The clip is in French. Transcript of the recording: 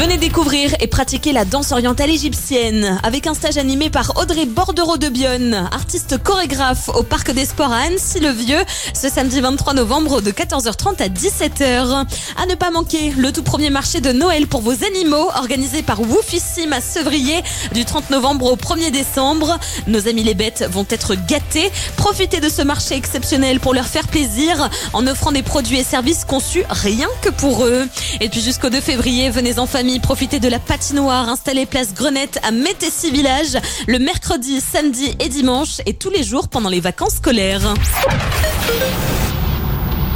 Venez découvrir et pratiquer la danse orientale égyptienne avec un stage animé par Audrey Bordereau de Bionne, artiste chorégraphe au Parc des Sports à Annecy-le-Vieux, ce samedi 23 novembre de 14h30 à 17h. À ne pas manquer, le tout premier marché de Noël pour vos animaux organisé par Woofissime à Sevrier du 30 novembre au 1er décembre. Nos amis les bêtes vont être gâtés. Profitez de ce marché exceptionnel pour leur faire plaisir en offrant des produits et services conçus rien que pour eux. Et puis jusqu'au 2 février, venez en famille profiter de la patinoire installée place Grenette à Métessy Village le mercredi, samedi et dimanche et tous les jours pendant les vacances scolaires.